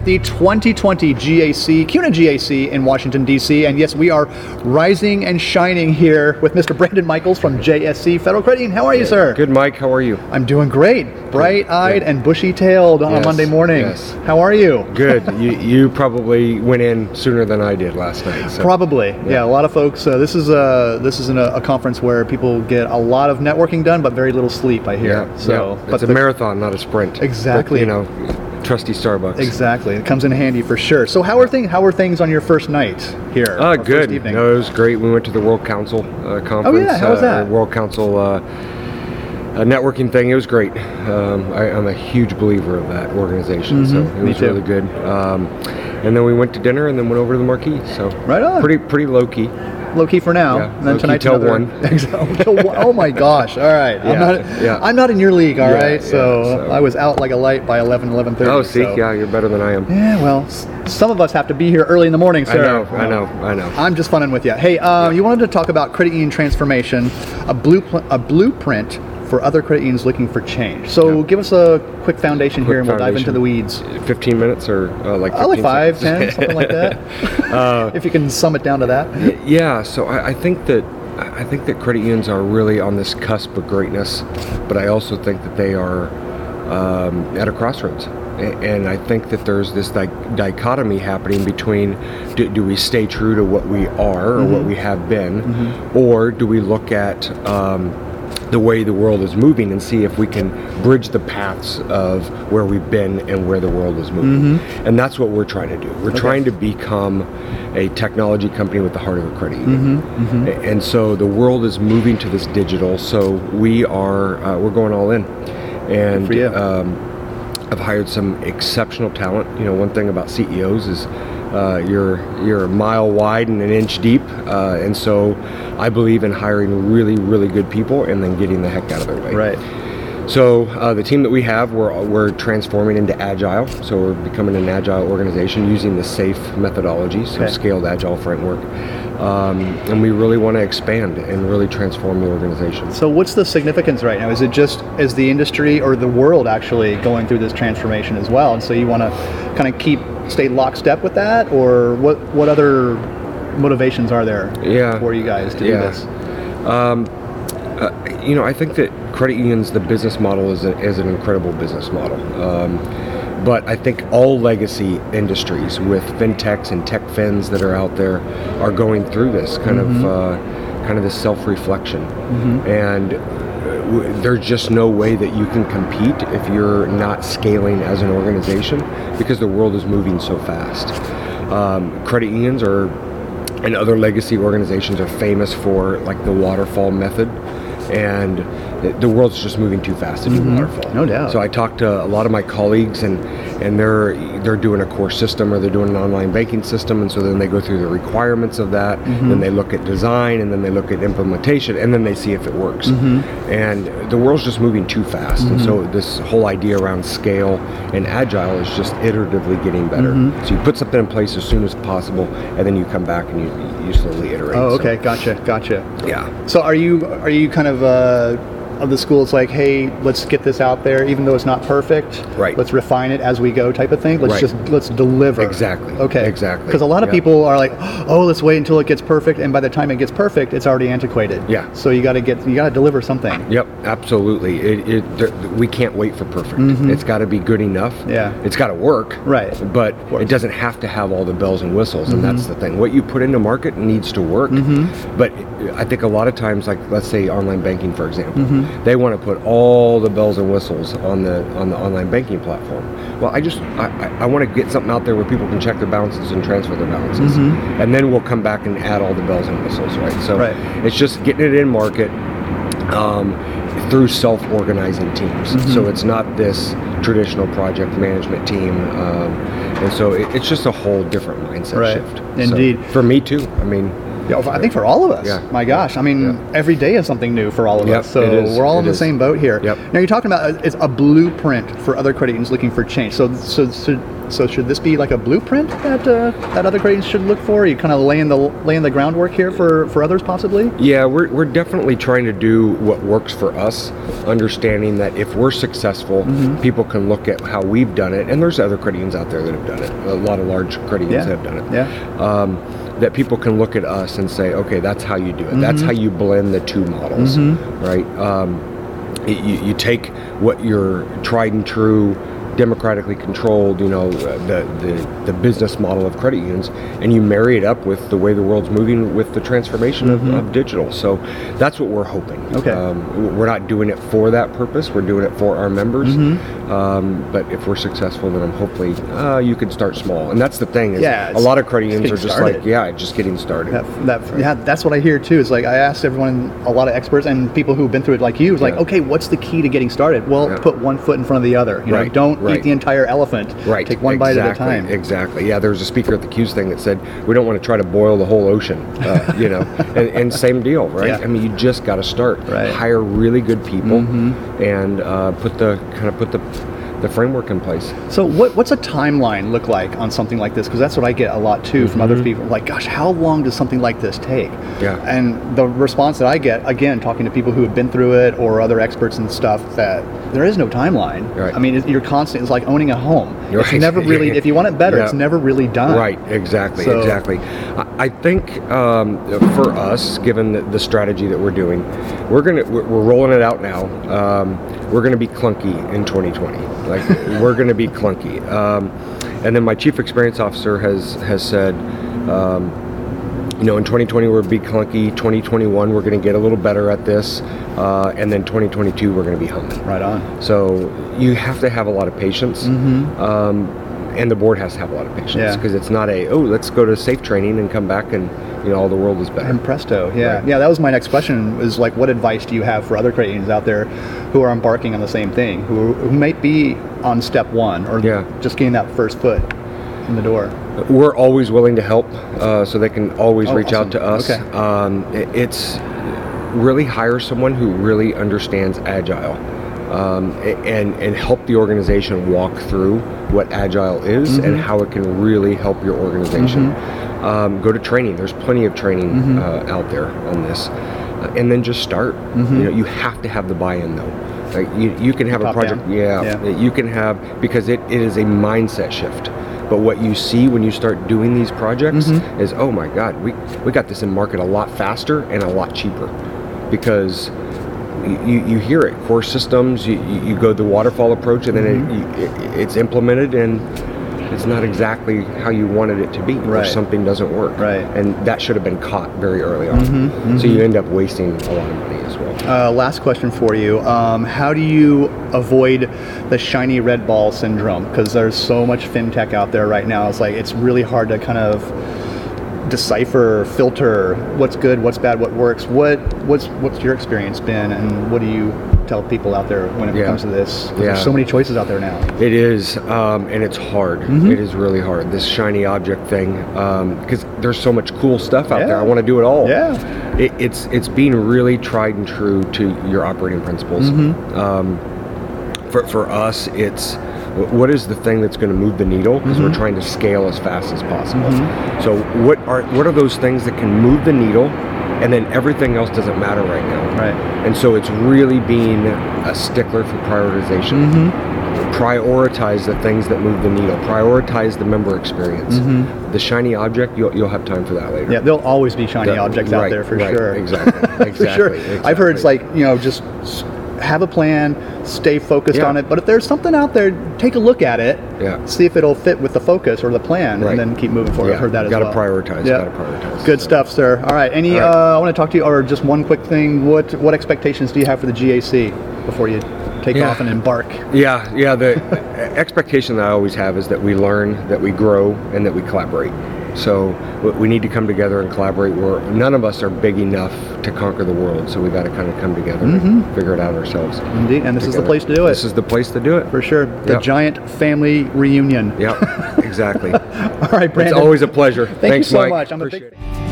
the 2020 CUNA GAC in Washington, D.C. And yes, we are rising and shining here with Mr. Brandon Michaels from JSC Federal Credit Union. How are you, sir? Good, Mike. How are you? I'm doing great. Bright-eyed and bushy-tailed on a Monday morning. Yes. How are you? Good. You probably went in sooner than I did last night. So. Probably. Yeah, a lot of folks. This is a conference where people get a lot of networking done, but very little sleep, I hear. Yeah. So, yeah. It's a marathon, not a sprint. Exactly. But, trusty Starbucks. Exactly. It comes in handy for sure. So how are things on your first night here? Good. First evening? No, it was great. We went to the World Council conference. Oh yeah, how was that? World Council networking thing. It was great. I'm a huge believer of that organization, so it was really good. And then we went to dinner, and then went over to the Marquee. So right on. Pretty low key. Low key for now. Yeah, and then tonight's till another 1. Oh my gosh! All right, I'm not in your league. All right, so I was out like a light by 11:30. Oh, see, yeah, you're better than I am. Yeah, well, some of us have to be here early in the morning, sir. I know. I'm just funning with you. Hey, you wanted to talk about credit union transformation, a blueprint for other credit unions looking for change. So give us a quick foundation here, and we'll dive into the weeds. 15 minutes or like 15 like 5, 10, something like that. If you can sum it down to that. Yeah. So I think that credit unions are really on this cusp of greatness, but I also think that they are at a crossroads. And I think that there's this dichotomy happening between do we stay true to what we are or what we have been, or do we look at the way the world is moving and see if we can bridge the paths of where we've been and where the world is moving. And that's what we're trying to do. We're trying to become a technology company with the heart of a credit union. And so the world is moving to this digital, so we're going all in. And for you. I've hired some exceptional talent. One thing about CEOs is you're a mile wide and an inch deep, and so I believe in hiring really, really good people and then getting the heck out of their way. Right. So the team that we have, we're transforming into agile. So we're becoming an agile organization using the SAFe methodology, so scaled agile framework. And we really want to expand and really transform the organization. So what's the significance right now? Is it just as the industry or the world actually going through this transformation as well? And so you want to kind of stay lockstep with that, or what other motivations are there for you guys to do this? I think that credit unions, the business model is an incredible business model. But I think all legacy industries with fintechs and tech fins that are out there are going through this kind of this self-reflection. And there's just no way that you can compete if you're not scaling as an organization, because the world is moving so fast. Credit unions and other legacy organizations are famous for like the waterfall method, and the world's just moving too fast to do waterfall. No doubt. So I talked to a lot of my colleagues, and they're doing a core system, or they're doing an online banking system, and so then they go through the requirements of that, then they look at design, and then they look at implementation, and then they see if it works. And the world's just moving too fast, and so this whole idea around scale and agile is just iteratively getting better. So you put something in place as soon as possible, and then you come back and you slowly iterate. Oh, okay, gotcha. Yeah. So are you kind of the school, it's like, hey, let's get this out there, even though it's not perfect. Right. Let's refine it as we go, type of thing. Let's deliver. Exactly. Okay. Exactly. Because a lot of people are like, oh, let's wait until it gets perfect, and by the time it gets perfect, it's already antiquated. Yeah. So you got to deliver something. Yep. Absolutely. We can't wait for perfect. It's got to be good enough. Yeah. It's got to work. Right. But it doesn't have to have all the bells and whistles, and that's the thing. What you put into market needs to work. But I think a lot of times, like let's say online banking, for example, they want to put all the bells and whistles on the online banking platform. Well, I want to get something out there where people can check their balances and transfer their balances, and then we'll come back and add all the bells and whistles, right? So it's just getting it in market through self-organizing teams. So it's not this traditional project management team, and so it's just a whole different mindset shift. Indeed. So, for me too. I mean. Yeah, I think for all of us. Yeah. My gosh. I mean, every day is something new for all of us. So we're all in the same boat here. Yep. Now you're talking about it's a blueprint for other credit unions looking for change. So So should this be like a blueprint that that other credit unions should look for? Are you kind of laying the groundwork here for others possibly? Yeah, we're definitely trying to do what works for us, understanding that if we're successful, people can look at how we've done it, and there's other credit unions out there that have done it. A lot of large credit unions have done it. Yeah. That people can look at us and say, okay, that's how you do it. That's how you blend the two models, right? You take what your tried and true, democratically controlled, the business model of credit unions, and you marry it up with the way the world's moving with the transformation of digital. So that's what we're hoping. Okay. We're not doing it for that purpose. We're doing it for our members. But if we're successful, then hopefully you can start small. And that's the thing. Is a lot of credit unions are just started. just getting started. That's what I hear too. Is like I asked everyone, a lot of experts and people who've been through it like you, like, okay, what's the key to getting started? Well, put one foot in front of the other. You know, don't eat the entire elephant. Right. Take one bite at a time. Exactly. Yeah, there was a speaker at the Q's thing that said, we don't want to try to boil the whole ocean, and same deal, right? Yeah. I mean, you just got to start. Right. Hire really good people and put the framework in place. So what's a timeline look like on something like this? Because that's what I get a lot too from other people. Like, gosh, how long does something like this take? Yeah. And the response that I get, again, talking to people who have been through it or other experts and stuff, that there is no timeline. Right. I mean, you're constant. It's like owning a home. It's Right. never really, if you want it better, it's never really done. Right, exactly, So- exactly. I think for us, given the strategy that we're doing, we're rolling it out now. We're going to be clunky in 2020. Like, we're going to be clunky. And then my chief experience officer has said, in 2020 we're be clunky. 2021 we're going to get a little better at this, and then 2022 we're going to be humming. Right on. So you have to have a lot of patience. And the board has to have a lot of patience because it's not let's go to safe training and come back and all the world is better. And presto, Right. yeah. That was my next question. Is like, what advice do you have for other credit unions out there who are embarking on the same thing, who might be on step one or just getting that first foot in the door? We're always willing to help, so they can always reach out to us. Okay. It's really hire someone who really understands Agile. And help the organization walk through what Agile is and how it can really help your organization. Go to training. There's plenty of training out there on this. And then just start. You have to have the buy-in though. Like you can have Top a project. down. You can have, because it is a mindset shift. But what you see when you start doing these projects is, oh my God, we got this in market a lot faster and a lot cheaper, because you hear it, core systems, you go the waterfall approach, and then it's implemented and it's not exactly how you wanted it to be, or something doesn't work. Right. And that should have been caught very early on. So you end up wasting a lot of money as well. Last question for you. How do you avoid the shiny red ball syndrome? Because there's so much fintech out there right now. It's like, it's really hard to kind of decipher, filter what's good, what's bad, what works. What's your experience been, and what do you tell people out there when it comes to this? There's so many choices out there now. It is, and it's hard. It is really hard, this shiny object thing, because there's so much cool stuff out there. I want to do it all. It's being really tried and true to your operating principles. For us, it's what is the thing that's going to move the needle, because we're trying to scale as fast as possible. So what are those things that can move the needle, and then everything else doesn't matter right now. Right. And so it's really being a stickler for prioritization. Prioritize the things that move the needle. Prioritize the member experience. The shiny object, you'll have time for that later. Yeah, there'll always be shiny objects out there for sure. Exactly. For sure. I've heard it's like, just have a plan, stay focused on it. But if there's something out there, take a look at it. See if it'll fit with the focus or the plan, and then keep moving forward. I've heard that as well. Got to prioritize. Got to prioritize. Good stuff, sir. All right. I want to talk to you, or just one quick thing. What expectations do you have for the GAC before you take off and embark? The expectation that I always have is that we learn, that we grow, and that we collaborate. So we need to come together and collaborate. None of us are big enough to conquer the world, so we got to kind of come together and figure it out ourselves. Indeed, and this is the place to do it. This is the place to do it. For sure. The giant family reunion. Yep, exactly. All right, Brandon. It's always a pleasure. Thanks you so Mike. much. I'm a big